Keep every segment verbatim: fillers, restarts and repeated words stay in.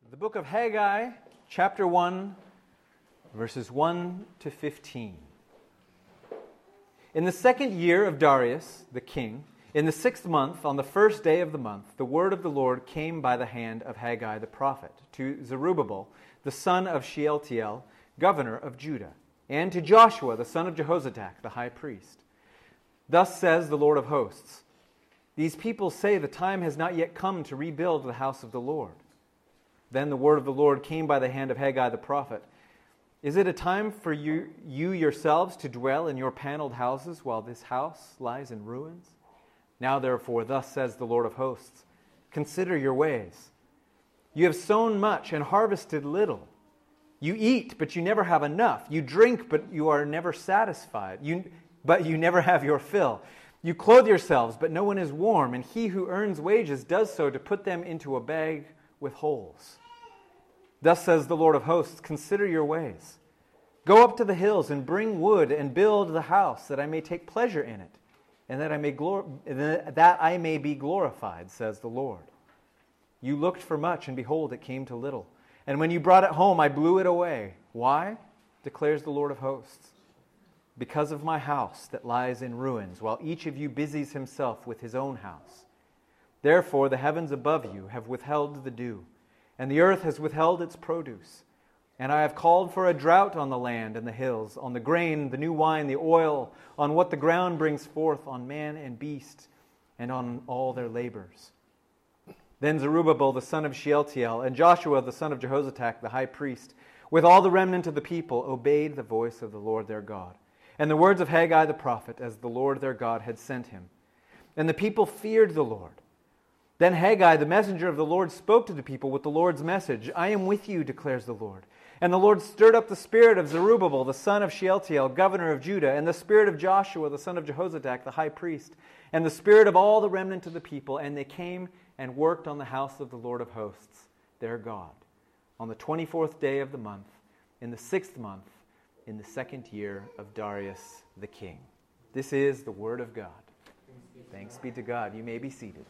The book of Haggai, chapter one, verses one to fifteen. In the second year of Darius, the king, in the sixth month, on the first day of the month, the word of the Lord came by the hand of Haggai the prophet to Zerubbabel, the son of Shealtiel, governor of Judah, and to Joshua, the son of Jehozadak, the high priest. Thus says the Lord of hosts, these people say the time has not yet come to rebuild the house of the Lord. Then the word of the Lord came by the hand of Haggai the prophet. Is it a time for you, you yourselves to dwell in your paneled houses while this house lies in ruins? Now therefore, thus says the Lord of hosts, consider your ways. You have sown much and harvested little. You eat, but you never have enough. You drink, but you are never satisfied. You, but you never have your fill. You clothe yourselves, but no one is warm, and he who earns wages does so to put them into a bag with holes. Thus says the Lord of hosts, consider your ways. Go up to the hills and bring wood and build the house, that I may take pleasure in it, and that I may glor- that I may be glorified, says the Lord. You looked for much, and behold, it came to little. And when you brought it home, I blew it away. Why? Declares the Lord of hosts. Because of my house that lies in ruins, while each of you busies himself with his own house. Therefore the heavens above you have withheld the dew, and the earth has withheld its produce. And I have called for a drought on the land and the hills, on the grain, the new wine, the oil, on what the ground brings forth, on man and beast, and on all their labors. Then Zerubbabel the son of Shealtiel, and Joshua the son of Jehozadak, the high priest, with all the remnant of the people, obeyed the voice of the Lord their God, and the words of Haggai the prophet, as the Lord their God had sent him. And the people feared the Lord. Then Haggai, the messenger of the Lord, spoke to the people with the Lord's message. I am with you, declares the Lord. And the Lord stirred up the spirit of Zerubbabel, the son of Shealtiel, governor of Judah, and the spirit of Joshua, the son of Jehozadak, the high priest, and the spirit of all the remnant of the people. And they came and worked on the house of the Lord of hosts, their God, on the twenty-fourth day of the month, in the sixth month, in the second year of Darius the king. This is the word of God. Thanks be to God. You may be seated.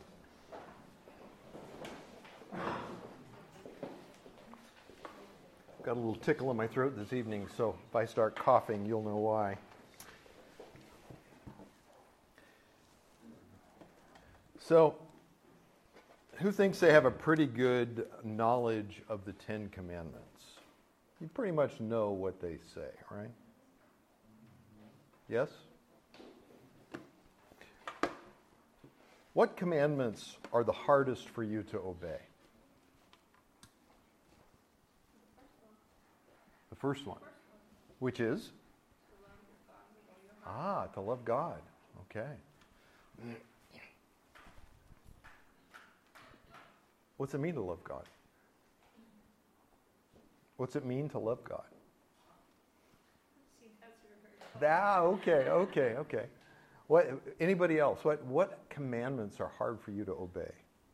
Got a little tickle in my throat this evening, so if I start coughing, you'll know why. So, who thinks they have a pretty good knowledge of the Ten Commandments? You pretty much know what they say, right? Yes? What commandments are the hardest for you to obey? The first one, which is? Ah, to love God. Okay. What's it mean to love God? What's it mean to love God? Ah, okay, okay, okay. What? Anybody else? What? What commandments are hard for you to obey?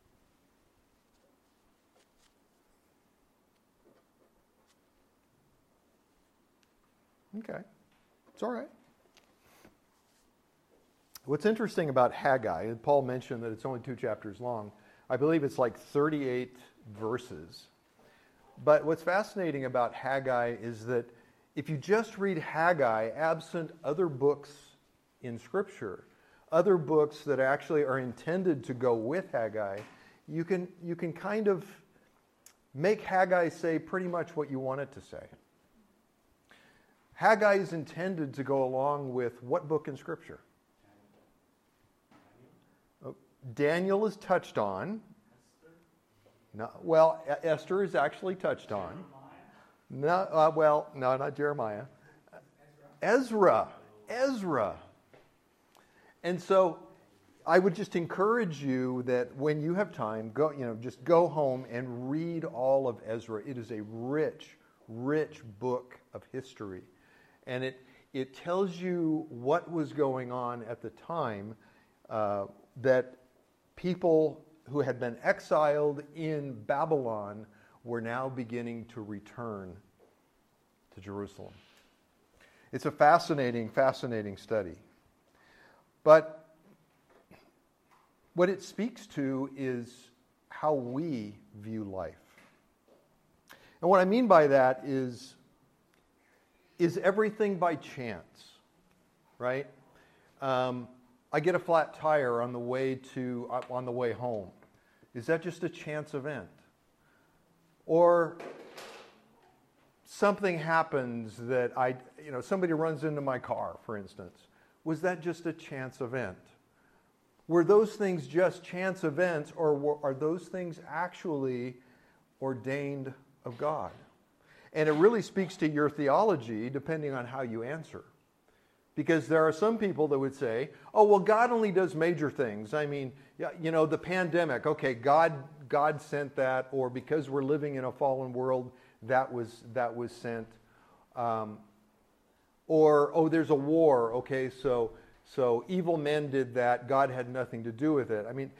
Okay, it's all right. What's interesting about Haggai, and Paul mentioned that it's only two chapters long. I believe it's like thirty-eight verses. But what's fascinating about Haggai is that if you just read Haggai, absent other books in Scripture, other books that actually are intended to go with Haggai, you can you can kind of make Haggai say pretty much what you want it to say. Haggai is intended to go along with what book in Scripture? Oh, Daniel is touched on. No, well, Esther is actually touched on. No, uh, well, no, not Jeremiah. Ezra. Ezra. And so I would just encourage you that when you have time, go, you know, just go home and read all of Ezra. It is a rich, rich book of history. And it, it tells you what was going on at the time uh, that people who had been exiled in Babylon were now beginning to return to Jerusalem. It's a fascinating, fascinating study. But what it speaks to is how we view life. And what I mean by that is, is everything by chance, right? Um, I get a flat tire on the way to uh, on the way home. Is that just a chance event? Or something happens that I, you know, somebody runs into my car, for instance. Was that just a chance event? Were those things just chance events, or were, are those things actually ordained of God? And it really speaks to your theology depending on how you answer. Because there are some people that would say, oh, well, God only does major things. I mean, you know, the pandemic, okay, God God sent that, or because we're living in a fallen world, that was that was sent. Um, or, oh, there's a war, okay, so so evil men did that, God had nothing to do with it. I mean,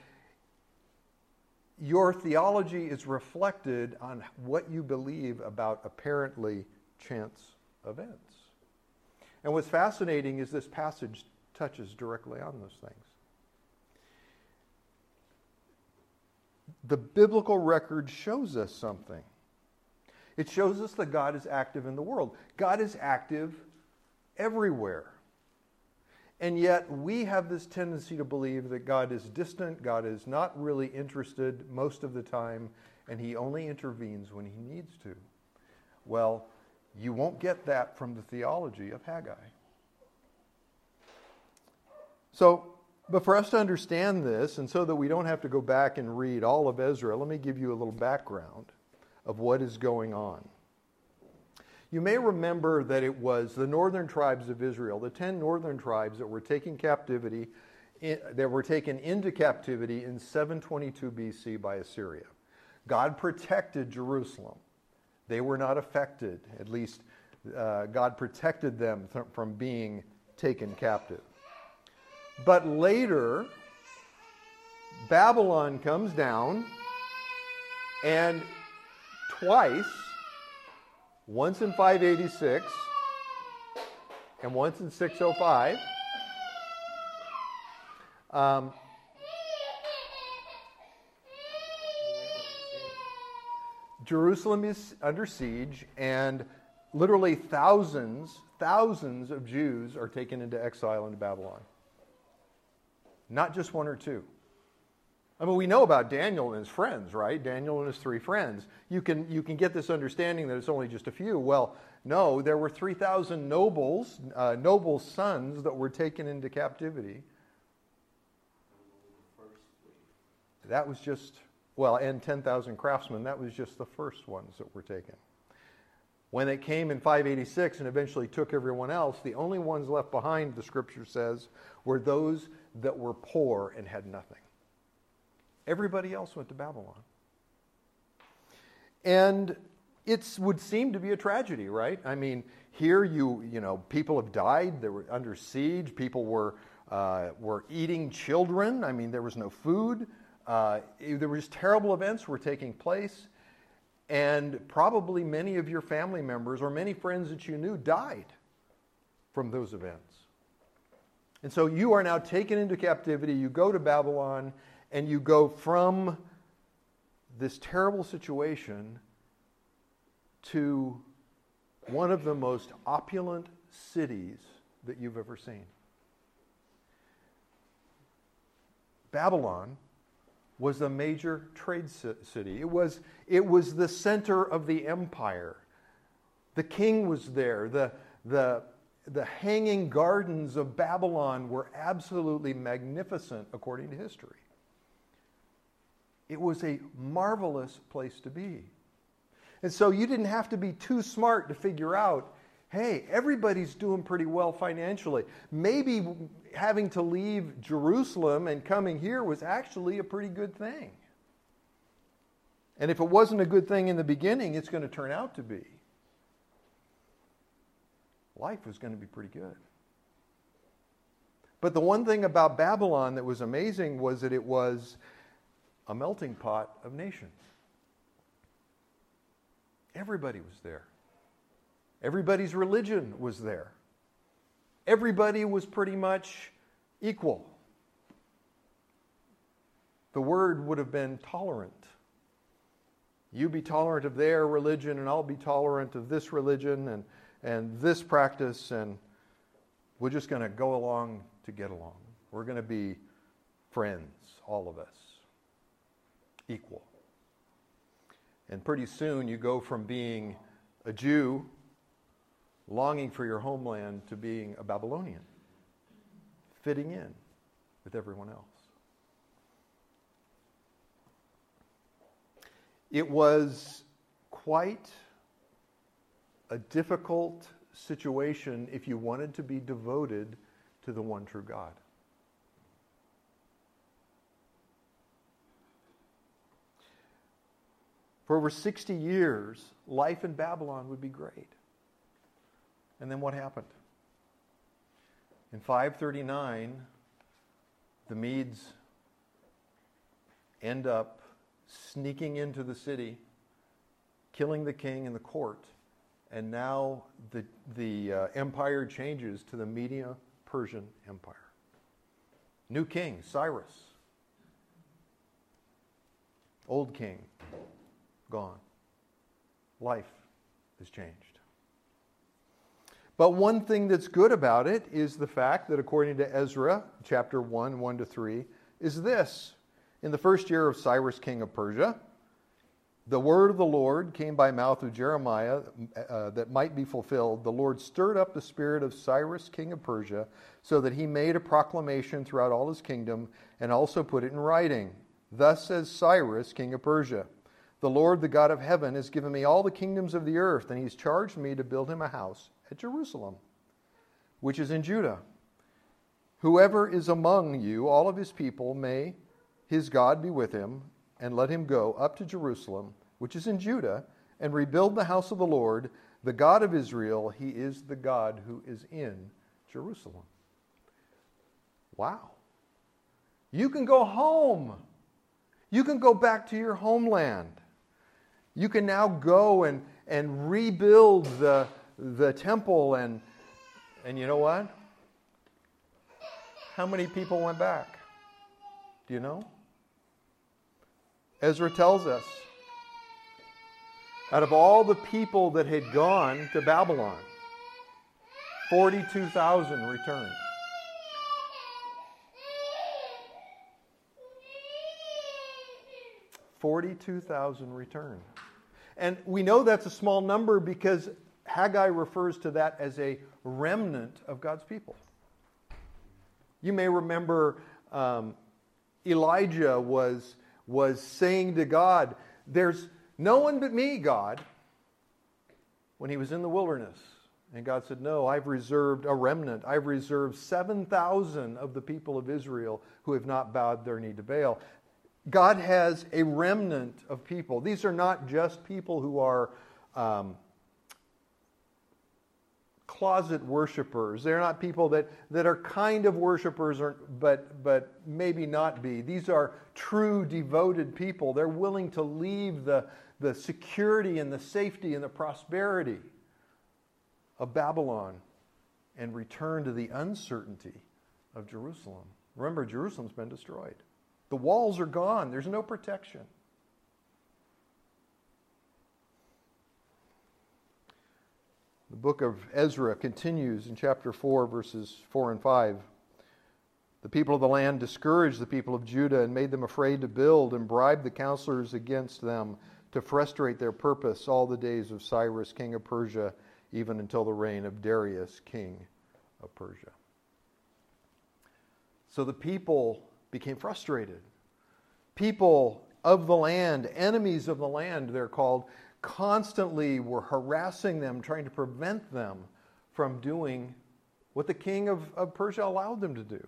your theology is reflected on what you believe about apparently chance events. And what's fascinating is this passage touches directly on those things. The biblical record shows us something. It shows us that God is active in the world. God is active everywhere. And yet we have this tendency to believe that God is distant, God is not really interested most of the time, and he only intervenes when he needs to. Well, you won't get that from the theology of Haggai. So, but for us to understand this, and so that we don't have to go back and read all of Ezra, let me give you a little background of what is going on. You may remember that it was the northern tribes of Israel, the ten northern tribes that were taken captivity, that were taken into captivity in seven twenty-two B C by Assyria. God protected Jerusalem. They were not affected. At least uh, God protected them th- from being taken captive. But later, Babylon comes down, and twice, once in five eighty-six and once in six oh five, um, Jerusalem is under siege, and literally thousands, thousands of Jews are taken into exile into Babylon. Not just one or two. I mean, we know about Daniel and his friends, right? Daniel and his three friends. You can, you can get this understanding that it's only just a few. Well, no, there were three thousand nobles, uh, noble sons that were taken into captivity. That was just, well, and ten thousand craftsmen, that was just the first ones that were taken. When it came in five eighty-six and eventually took everyone else, the only ones left behind, the scripture says, were those that were poor and had nothing. Everybody else went to Babylon. And it would seem to be a tragedy, right? I mean, here you, you know, people have died. They were under siege. People were uh, were eating children. I mean, there was no food. Uh, there were just terrible events were taking place. And probably many of your family members or many friends that you knew died from those events. And so you are now taken into captivity. You go to Babylon, and you go from this terrible situation to one of the most opulent cities that you've ever seen. Babylon was a major trade city. It was, it was the center of the empire. The king was there. The, the, the hanging gardens of Babylon were absolutely magnificent according to history. It was a marvelous place to be. And so you didn't have to be too smart to figure out, hey, everybody's doing pretty well financially. Maybe having to leave Jerusalem and coming here was actually a pretty good thing. And if it wasn't a good thing in the beginning, it's going to turn out to be. Life was going to be pretty good. But the one thing about Babylon that was amazing was that it was a melting pot of nations. Everybody was there. Everybody's religion was there. Everybody was pretty much equal. The word would have been tolerant. You be tolerant of their religion, and I'll be tolerant of this religion and, and this practice, and we're just going to go along to get along. We're going to be friends, all of us, equal. And pretty soon you go from being a Jew, longing for your homeland, to being a Babylonian, fitting in with everyone else. It was quite a difficult situation if you wanted to be devoted to the one true God. For over sixty years, life in Babylon would be great. And then what happened? In five thirty-nine, the Medes end up sneaking into the city, killing the king and the court, and now the, the uh, empire changes to the Medo-Persian Empire. New king, Cyrus. Old king, gone. Life has changed. But one thing that's good about it is the fact that according to Ezra, chapter one, one to three, is this. In the first year of Cyrus, king of Persia, the word of the Lord came by mouth of Jeremiah uh, that might be fulfilled. The Lord stirred up the spirit of Cyrus, king of Persia, so that he made a proclamation throughout all his kingdom and also put it in writing. Thus says Cyrus, king of Persia, the Lord, the God of heaven, has given me all the kingdoms of the earth, and he's charged me to build him a house at Jerusalem, which is in Judah. Whoever is among you, all of his people, may his God be with him, and let him go up to Jerusalem, which is in Judah, and rebuild the house of the Lord, the God of Israel. He is the God who is in Jerusalem. Wow. You can go home. You can go back to your homeland. You can now go and, and rebuild the, the temple. And, and you know what? How many people went back? Do you know? Ezra tells us, out of all the people that had gone to Babylon, forty-two thousand returned. forty-two thousand returned. And we know that's a small number because Haggai refers to that as a remnant of God's people. You may remember um, Elijah was, was saying to God, there's no one but me, God, when he was in the wilderness. And God said, no, I've reserved a remnant. I've reserved seven thousand of the people of Israel who have not bowed their knee to Baal. God has a remnant of people. These are not just people who are um, closet worshipers. They're not people that, that are kind of worshipers, or, but, but maybe not be. These are true, devoted people. They're willing to leave the, the security and the safety and the prosperity of Babylon and return to the uncertainty of Jerusalem. Remember, Jerusalem's been destroyed. The walls are gone. There's no protection. The book of Ezra continues in chapter four, verses four and five. The people of the land discouraged the people of Judah and made them afraid to build and bribed the counselors against them to frustrate their purpose all the days of Cyrus, king of Persia, even until the reign of Darius, king of Persia. So the people became frustrated. People of the land, enemies of the land, they're called, constantly were harassing them, trying to prevent them from doing what the king of, of Persia allowed them to do.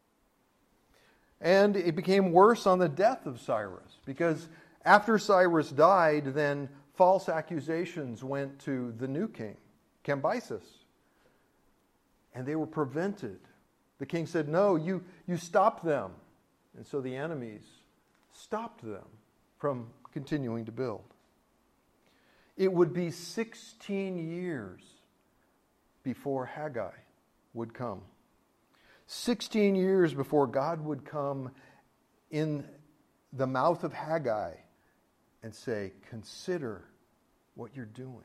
And it became worse on the death of Cyrus, because after Cyrus died, then false accusations went to the new king, Cambyses, and they were prevented. The king said, no, you, you stop them. And so the enemies stopped them from continuing to build. It would be sixteen years before Haggai would come. sixteen years before God would come in the mouth of Haggai and say, consider what you're doing.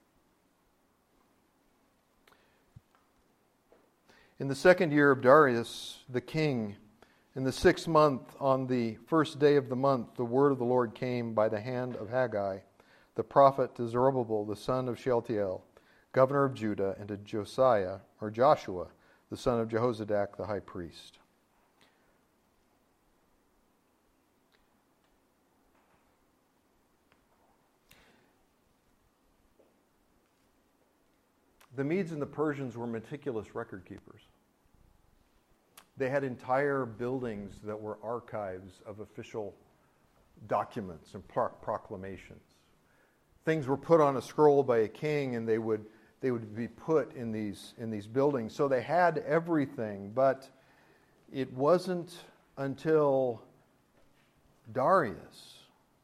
In the second year of Darius the king, in the sixth month, on the first day of the month, the word of the Lord came by the hand of Haggai, the prophet, to Zerubbabel, the son of Shealtiel, governor of Judah, and to Josiah, or Joshua, the son of Jehozadak, the high priest. The Medes and the Persians were meticulous record keepers. They had entire buildings that were archives of official documents and pro- proclamations. Things were put on a scroll by a king, and they would they would be put in these in these buildings. So they had everything, but it wasn't until Darius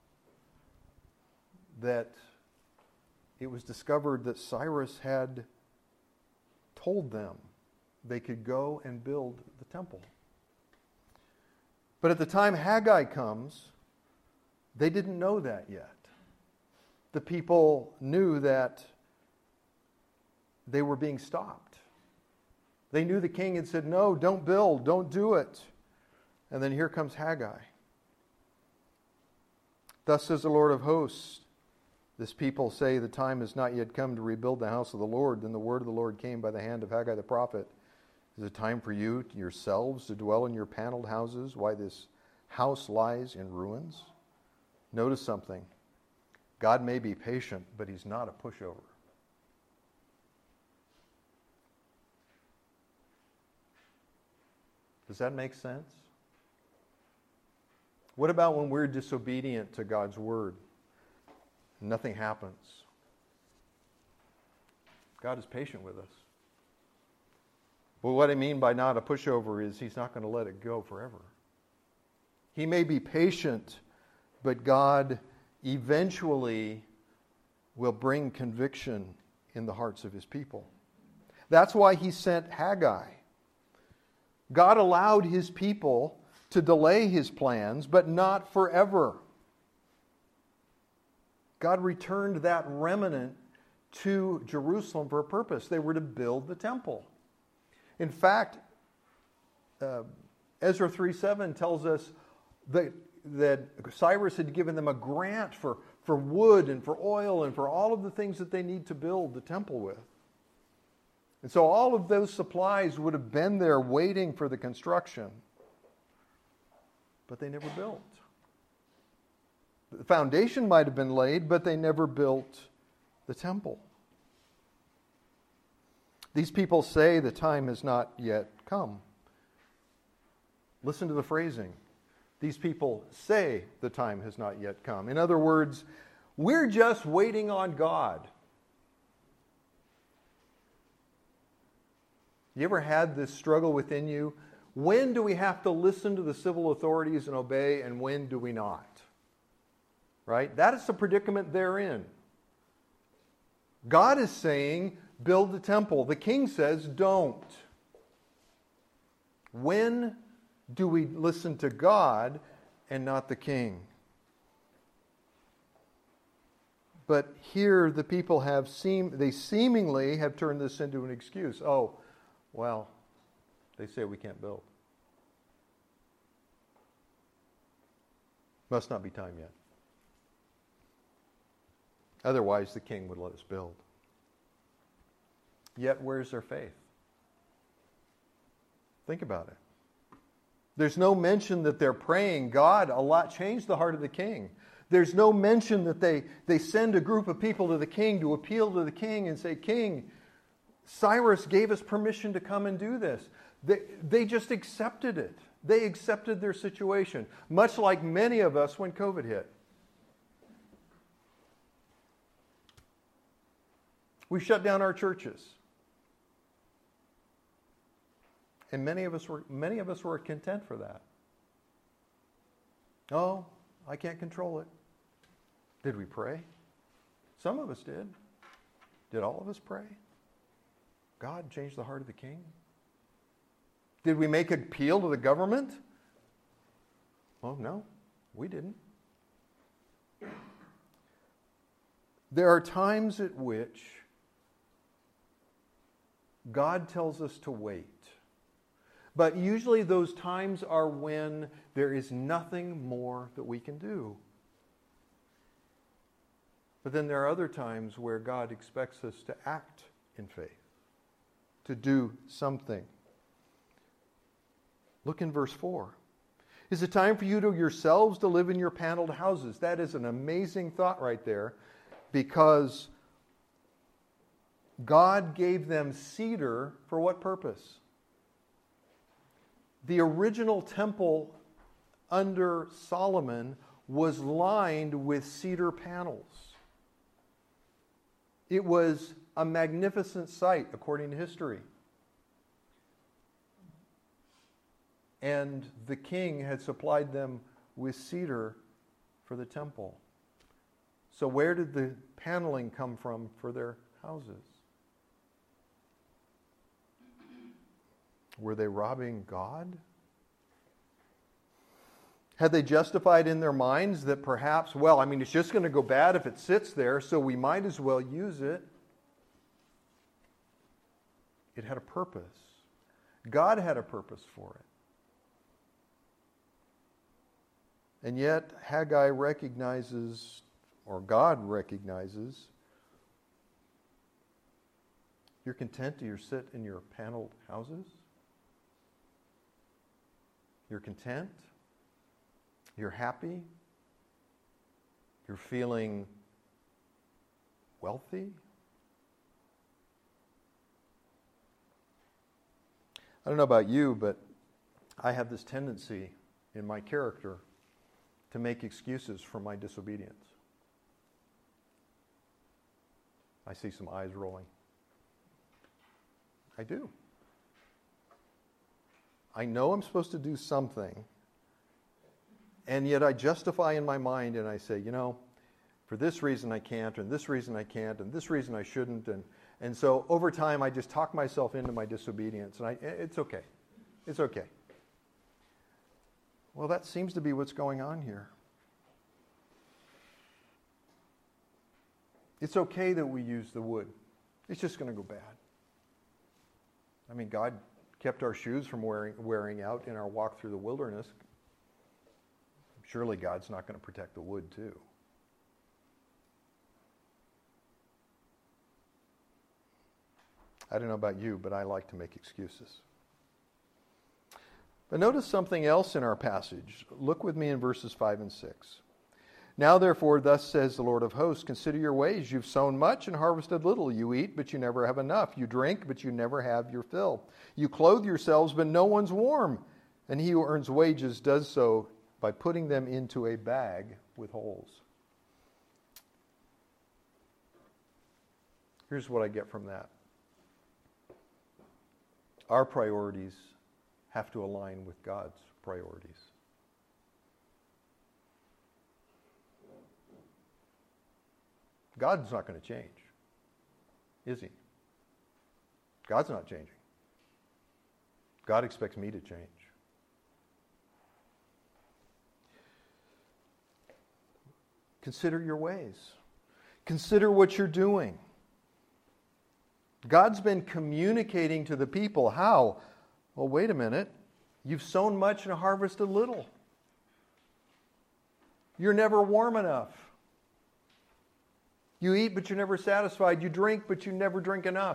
that it was discovered that Cyrus had told them they could go and build the temple. But at the time Haggai comes, they didn't know that yet. The people knew that they were being stopped. They knew the king had said, no, don't build, don't do it. And then here comes Haggai. Thus says the Lord of hosts, this people say the time has not yet come to rebuild the house of the Lord. Then the word of the Lord came by the hand of Haggai the prophet. Is it time for you yourselves to dwell in your paneled houses while this house lies in ruins? Notice something. God may be patient, but he's not a pushover. Does that make sense? What about when we're disobedient to God's word? Nothing happens. God is patient with us. But what I mean by not a pushover is he's not going to let it go forever. He may be patient, but God eventually will bring conviction in the hearts of his people. That's why he sent Haggai. God allowed his people to delay his plans, but not forever. God returned that remnant to Jerusalem for a purpose. They were to build the temple. In fact, uh, Ezra three seven tells us that, that Cyrus had given them a grant for, for wood and for oil and for all of the things that they need to build the temple with. And so all of those supplies would have been there waiting for the construction. But they never built. The foundation might have been laid, but they never built the temple. These people say the time has not yet come. Listen to the phrasing. These people say the time has not yet come. In other words, we're just waiting on God. You ever had this struggle within you? When do we have to listen to the civil authorities and obey, and when do we not? Right? That is the predicament they're in. God is saying, build the temple. The king says, don't. When do we listen to God and not the king? But here the people have seem they seemingly have turned this into an excuse. Oh, well, they say we can't build. Must not be time yet. Otherwise, the king would let us build. Yet, where's their faith? Think about it. There's no mention that they're praying, God, a lot changed the heart of the king. There's no mention that they, they send a group of people to the king to appeal to the king and say, King, Cyrus gave us permission to come and do this. They, they just accepted it. They accepted their situation, much like many of us when COVID hit. We shut down our churches. And many of us were many of us were content for that. Oh, I can't control it. Did we pray? Some of us did. Did all of us pray? God changed the heart of the king? Did we make an appeal to the government? Oh, no, we didn't. There are times at which God tells us to wait. But usually those times are when there is nothing more that we can do. But then there are other times where God expects us to act in faith, to do something. Look in verse four. Is it time for you to yourselves to live in your paneled houses? That is an amazing thought right there, because God gave them cedar for what purpose? The original temple under Solomon was lined with cedar panels. It was a magnificent sight, according to history. And the king had supplied them with cedar for the temple. So where did the paneling come from for their houses? Were they robbing God? Had they justified in their minds that perhaps, well, I mean, it's just going to go bad if it sits there, so we might as well use it? It had a purpose. God had a purpose for it. And yet, Haggai recognizes, or God recognizes, you're content to sit in your paneled houses? You're content? You're happy? You're feeling wealthy? I don't know about you, but I have this tendency in my character to make excuses for my disobedience. I see some eyes rolling. I do. I know I'm supposed to do something, and yet I justify in my mind and I say, you know, for this reason I can't, and this reason I can't, and this reason I shouldn't, and, and so over time I just talk myself into my disobedience, and I, it's okay. It's okay. Well, that seems to be what's going on here. It's okay that we use the wood. It's just going to go bad. I mean, God kept our shoes from wearing, wearing out in our walk through the wilderness. Surely God's not going to protect the wood too. I don't know about you, but I like to make excuses. But notice something else in our passage. Look with me in verses five and six. Now therefore, thus says the Lord of hosts, consider your ways. You've sown much and harvested little. You eat, but you never have enough. You drink, but you never have your fill. You clothe yourselves, but no one's warm. And he who earns wages does so by putting them into a bag with holes. Here's what I get from that. Our priorities have to align with God's priorities. God's not going to change, is he? God's not changing. God expects me to change. Consider your ways. Consider what you're doing. God's been communicating to the people. How? Well, wait a minute. You've sown much and harvested little. You're never warm enough. You eat, but you're never satisfied. You drink, but you never drink enough.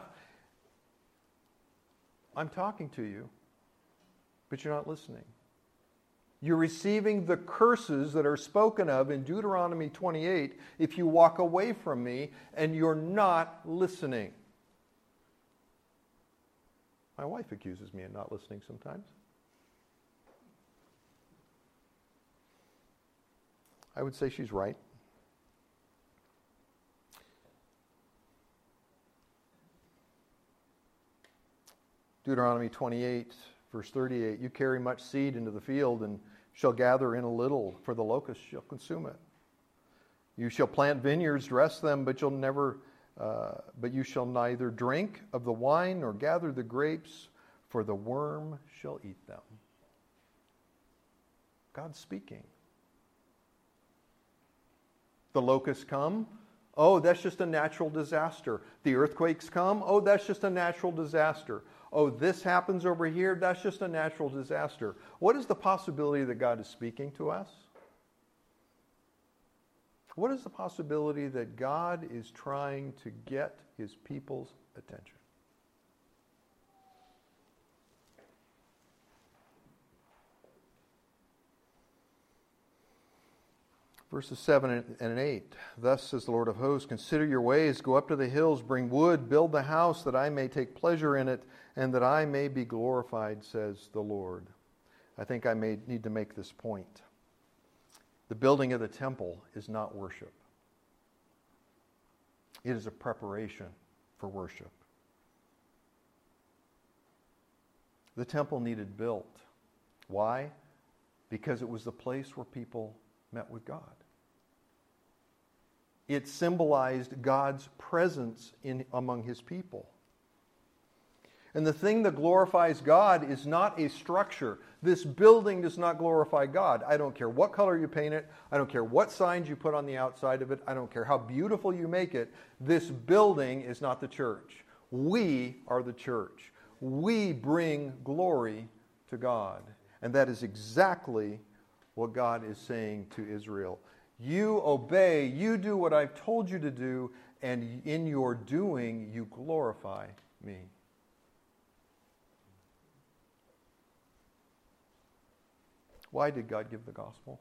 I'm talking to you, but you're not listening. You're receiving the curses that are spoken of in Deuteronomy twenty-eight if you walk away from me and you're not listening. My wife accuses me of not listening sometimes. I would say she's right. Deuteronomy twenty-eight, verse thirty-eight, you carry much seed into the field and shall gather in a little, for the locust shall consume it. You shall plant vineyards, dress them, but you'll never, uh, but you shall neither drink of the wine nor gather the grapes, for the worm shall eat them. God's speaking. The locusts come. Oh, that's just a natural disaster. The earthquakes come. Oh, that's just a natural disaster. Oh, this happens over here. That's just a natural disaster. What is the possibility that God is speaking to us? What is the possibility that God is trying to get his people's attention? Verses seven and eight. Thus says the Lord of hosts, consider your ways, go up to the hills, bring wood, build the house, that I may take pleasure in it, and that I may be glorified, says the Lord. I think I may need to make this point. The building of the temple is not worship. It is a preparation for worship. The temple needed built. Why? Because it was the place where people met with God. It symbolized God's presence in among his people. And the thing that glorifies God is not a structure. This building does not glorify God. I don't care what color you paint it. I don't care what signs you put on the outside of it. I don't care how beautiful you make it. This building is not the church. We are the church. We bring glory to God. And that is exactly what God is saying to Israel. You obey, you do what I've told you to do, and in your doing, you glorify me. Why did God give the gospel?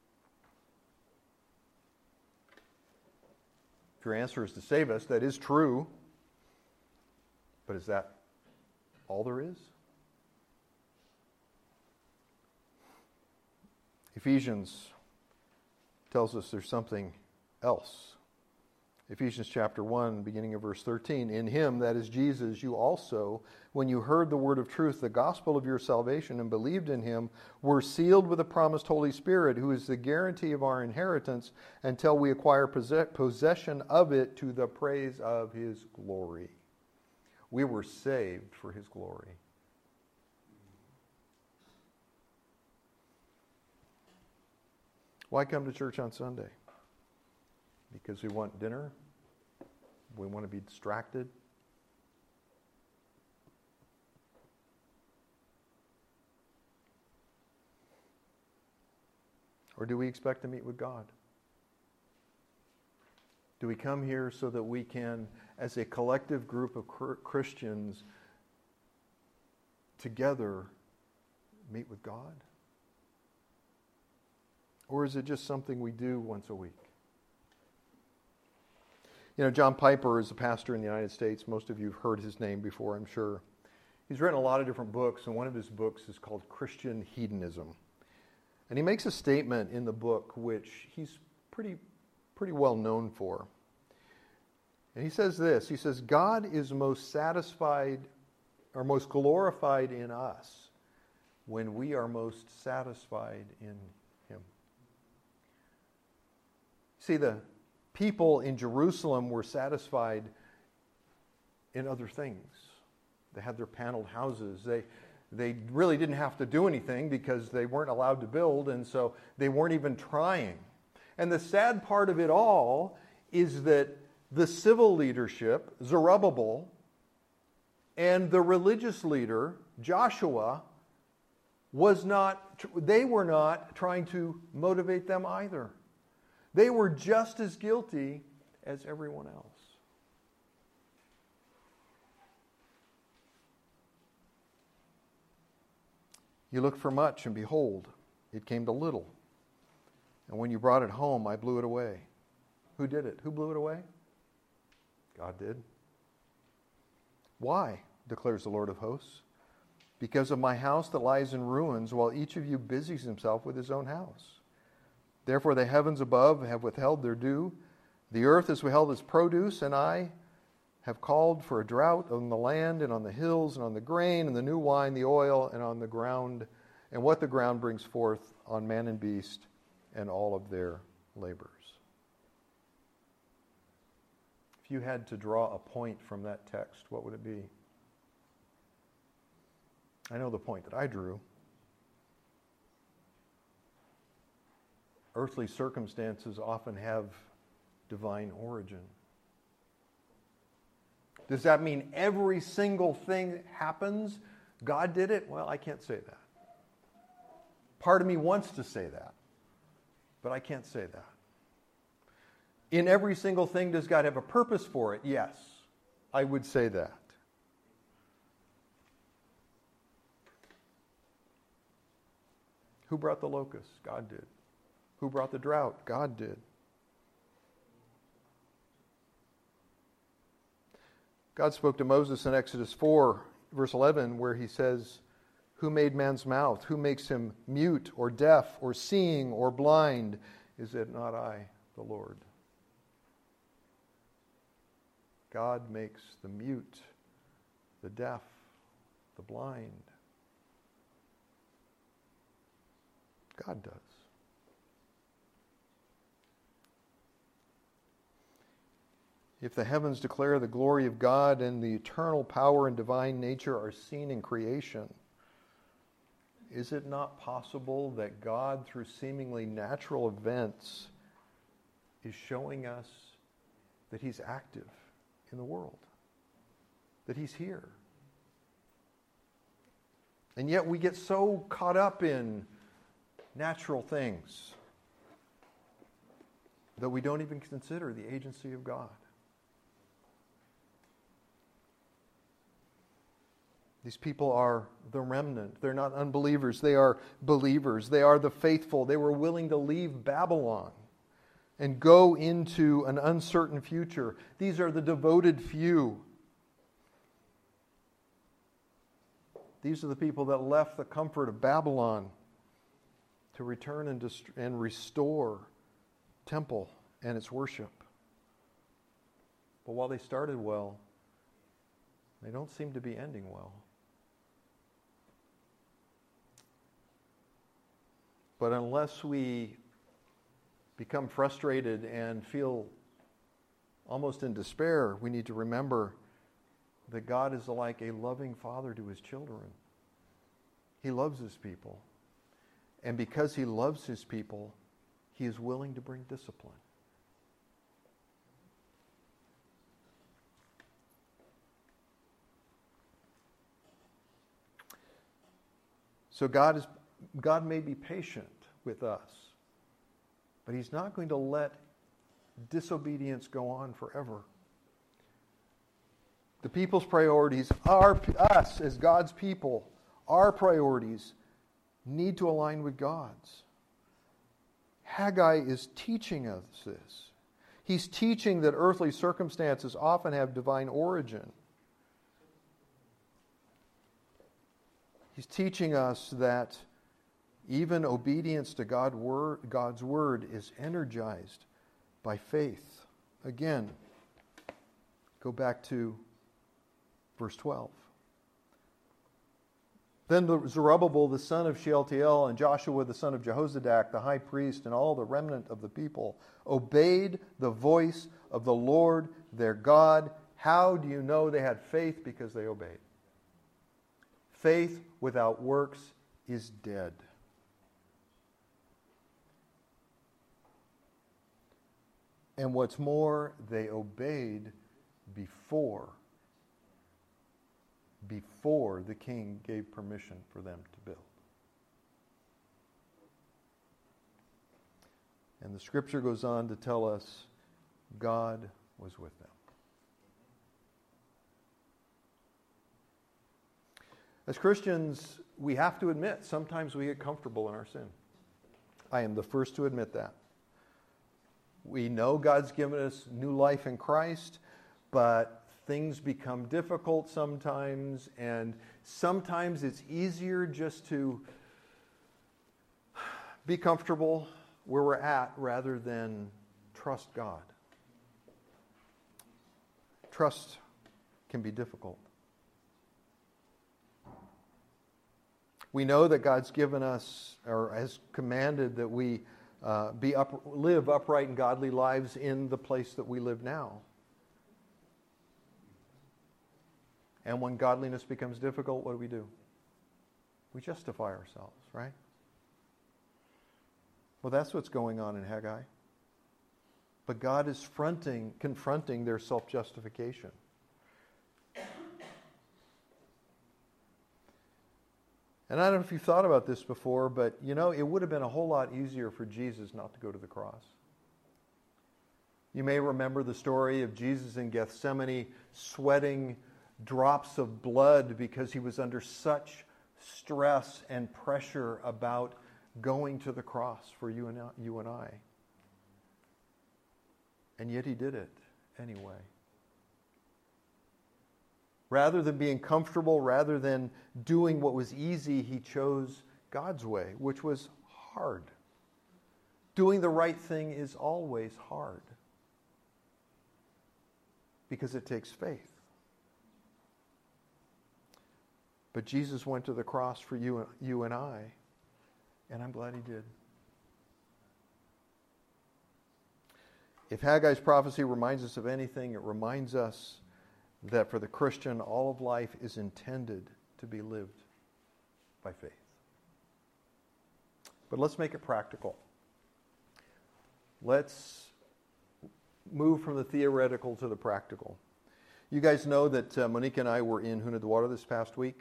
If your answer is to save us, that is true. But is that all there is? Ephesians tells us there's something else. Ephesians chapter one, beginning of verse thirteen. In him, that is Jesus, you also, when you heard the word of truth, the gospel of your salvation, and believed in him, were sealed with the promised Holy Spirit, who is the guarantee of our inheritance until we acquire possession of it to the praise of his glory. We were saved for his glory. Why come to church on Sunday? Because we want dinner? We want to be distracted? Or do we expect to meet with God? Do we come here so that we can, as a collective group of Christians, together meet with God? Or is it just something we do once a week? You know, John Piper is a pastor in the United States. Most of you have heard his name before, I'm sure. He's written a lot of different books, and one of his books is called Christian Hedonism. And he makes a statement in the book which he's pretty, pretty well known for. And he says this, he says, God is most satisfied or most glorified in us when we are most satisfied in him. See, the people in Jerusalem were satisfied in other things. They had their paneled houses. They, they really didn't have to do anything because they weren't allowed to build, and so they weren't even trying. And the sad part of it all is that the civil leadership, Zerubbabel, and the religious leader, Joshua, was not, they were not trying to motivate them either. They were just as guilty as everyone else. You looked for much, and behold, it came to little. And when you brought it home, I blew it away. Who did it? Who blew it away? God did. Why, declares the Lord of hosts? Because of my house that lies in ruins, while each of you busies himself with his own house. Therefore the heavens above have withheld their dew, the earth has withheld its produce, and I have called for a drought on the land and on the hills and on the grain and the new wine, the oil, and on the ground, and what the ground brings forth on man and beast and all of their labors. If you had to draw a point from that text, what would it be? I know the point that I drew. Earthly circumstances often have divine origin. Does that mean every single thing that happens, God did it? Well, I can't say that. Part of me wants to say that, but I can't say that. In every single thing, does God have a purpose for it? Yes, I would say that. Who brought the locusts? God did. Who brought the drought? God did. God spoke to Moses in Exodus four, verse eleven, where he says, "Who made man's mouth? Who makes him mute or deaf or seeing or blind? Is it not I, the Lord?" God makes the mute, the deaf, the blind. God does. If the heavens declare the glory of God and the eternal power and divine nature are seen in creation, is it not possible that God, through seemingly natural events, is showing us that He's active in the world? That He's here? And yet we get so caught up in natural things that we don't even consider the agency of God. These people are the remnant. They're not unbelievers. They are believers. They are the faithful. They were willing to leave Babylon and go into an uncertain future. These are the devoted few. These are the people that left the comfort of Babylon to return and, dist- and restore temple and its worship. But while they started well, they don't seem to be ending well. But unless we become frustrated and feel almost in despair, we need to remember that God is like a loving father to His children. He loves His people. And because He loves His people, He is willing to bring discipline. So God is God may be patient with us, but He's not going to let disobedience go on forever. The people's priorities are us as God's people. Our priorities need to align with God's. Haggai is teaching us this. He's teaching that earthly circumstances often have divine origin. He's teaching us that even obedience to God word, God's word is energized by faith. Again, go back to verse twelve. Then Zerubbabel, the son of Shealtiel, and Joshua, the son of Jehozadak, the high priest, and all the remnant of the people obeyed the voice of the Lord their God. How do you know they had faith? Because they obeyed. Faith without works is dead. And what's more, they obeyed before, before the king gave permission for them to build. And the scripture goes on to tell us God was with them. As Christians, we have to admit sometimes we get comfortable in our sin. I am the first to admit that. We know God's given us new life in Christ, but things become difficult sometimes, and sometimes it's easier just to be comfortable where we're at rather than trust God. Trust can be difficult. We know that God's given us, or has commanded that we uh, be up, live upright and godly lives in the place that we live now. And when godliness becomes difficult, what do we do? We justify ourselves, right? Well, that's what's going on in Haggai. But God is fronting, confronting their self-justification. And I don't know if you've thought about this before, but you know, it would have been a whole lot easier for Jesus not to go to the cross. You may remember the story of Jesus in Gethsemane sweating drops of blood because he was under such stress and pressure about going to the cross for you and, you and I. And yet he did it anyway. Rather than being comfortable, rather than doing what was easy, he chose God's way, which was hard. Doing the right thing is always hard because it takes faith. But Jesus went to the cross for you, you and I, and I'm glad he did. If Haggai's prophecy reminds us of anything, it reminds us that for the Christian, all of life is intended to be lived by faith. But let's make it practical. Let's move from the theoretical to the practical. You guys know that uh, Monique and I were in Hunadwada this past week.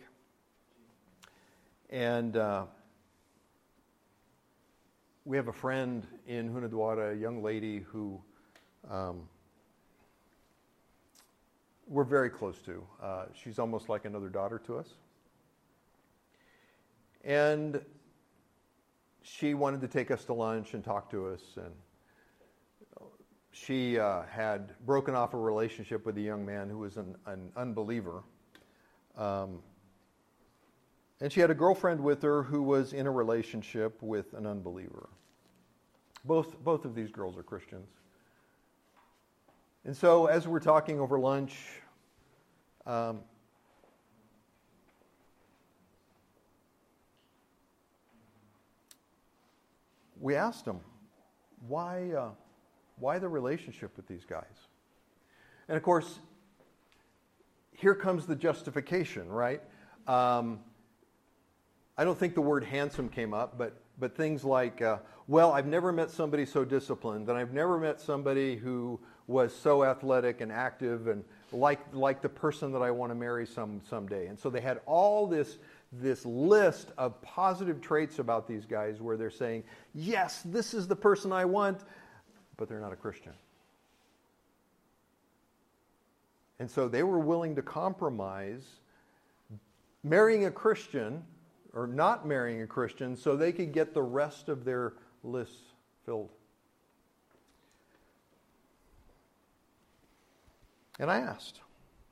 And uh, we have a friend in Hunadwada, a young lady who um, we're very close to. Uh, she's almost like another daughter to us. And she wanted to take us to lunch and talk to us. And she uh, had broken off a relationship with a young man who was an, an unbeliever. Um, and she had a girlfriend with her who was in a relationship with an unbeliever. Both, both of these girls are Christians. And so as we're talking over lunch, um, we asked them, why, uh, why the relationship with these guys? And of course, here comes the justification, right? Um, I don't think the word handsome came up, but but things like, uh, well, I've never met somebody so disciplined, and I've never met somebody who was so athletic and active and like like the person that I want to marry some someday. And so they had all this this list of positive traits about these guys where they're saying, yes, this is the person I want, but they're not a Christian. And so they were willing to compromise marrying a Christian or not marrying a Christian so they could get the rest of their lists filled. And I asked.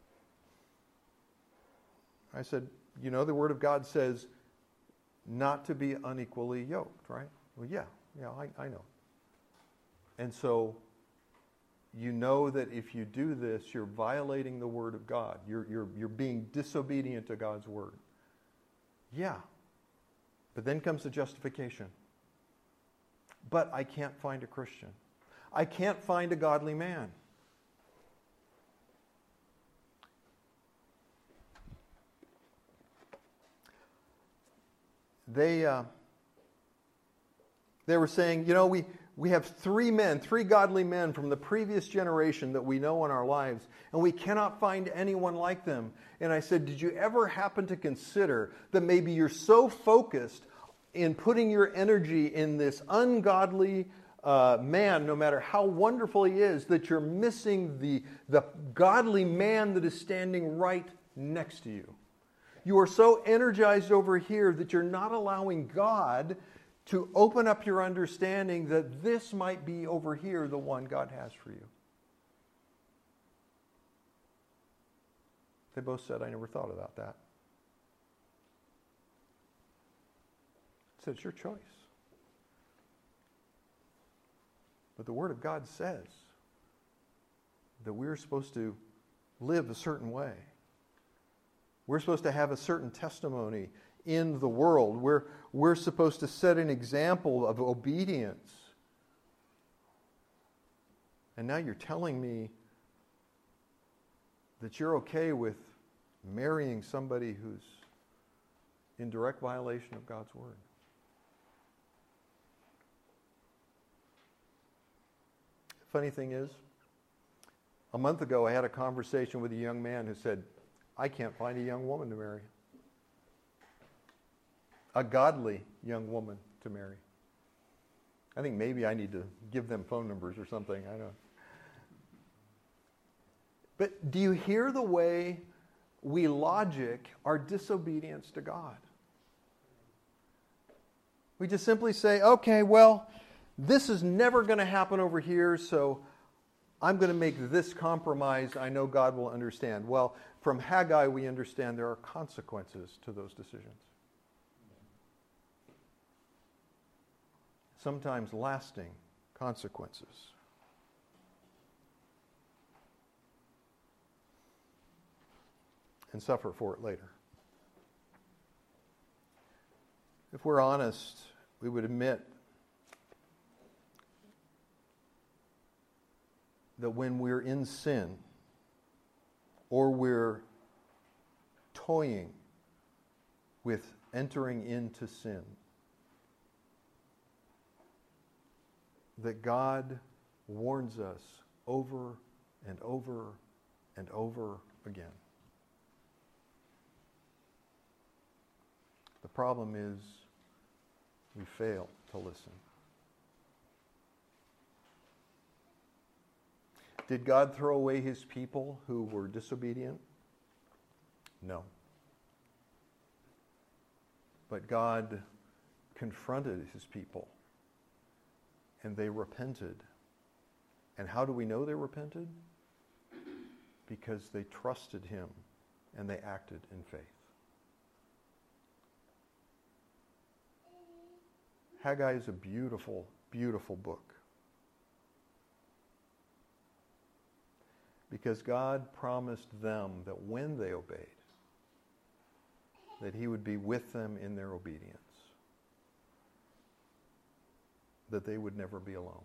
I said, you know, the Word of God says not to be unequally yoked, right? Well, yeah, yeah, I, I know. And so you know that if you do this, you're violating the Word of God. You're, you're, you're being disobedient to God's Word. Yeah. But then comes the justification. But I can't find a Christian. I can't find a godly man. They uh, they were saying, you know, we, we have three men, three godly men from the previous generation that we know in our lives, and we cannot find anyone like them. And I said, did you ever happen to consider that maybe you're so focused in putting your energy in this ungodly uh, man, no matter how wonderful he is, that you're missing the, the godly man that is standing right next to you? You are so energized over here that you're not allowing God to open up your understanding that this might be over here the one God has for you. They both said, I never thought about that. I said, it's your choice. But the Word of God says that we're supposed to live a certain way. We're supposed to have a certain testimony in the world. We're, we're supposed to set an example of obedience. And now you're telling me that you're okay with marrying somebody who's in direct violation of God's Word. Funny thing is, a month ago I had a conversation with a young man who said, I can't find a young woman to marry. A godly young woman to marry. I think maybe I need to give them phone numbers or something. I don't know. But do you hear the way we logic our disobedience to God? We just simply say, okay, well, this is never going to happen over here, so I'm going to make this compromise. I know God will understand. Well, from Haggai, we understand there are consequences to those decisions. Sometimes lasting consequences. And suffer for it later. If we're honest, we would admit that when we're in sin or we're toying with entering into sin, that God warns us over and over and over again. The problem is we fail to listen. Did God throw away his people who were disobedient? No. But God confronted his people, and they repented. And how do we know they repented? Because they trusted him and they acted in faith. Haggai is a beautiful, beautiful book. Because God promised them that when they obeyed, that he would be with them in their obedience. That they would never be alone.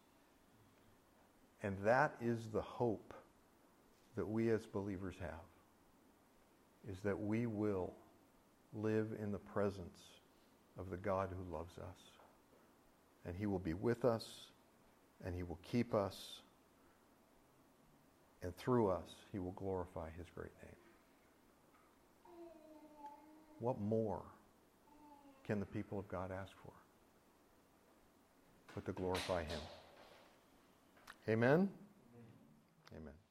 And that is the hope that we as believers have, is that we will live in the presence of the God who loves us. And he will be with us, and he will keep us, and through us he will glorify his great name. What more can the people of God ask for but to glorify him? Amen? Amen.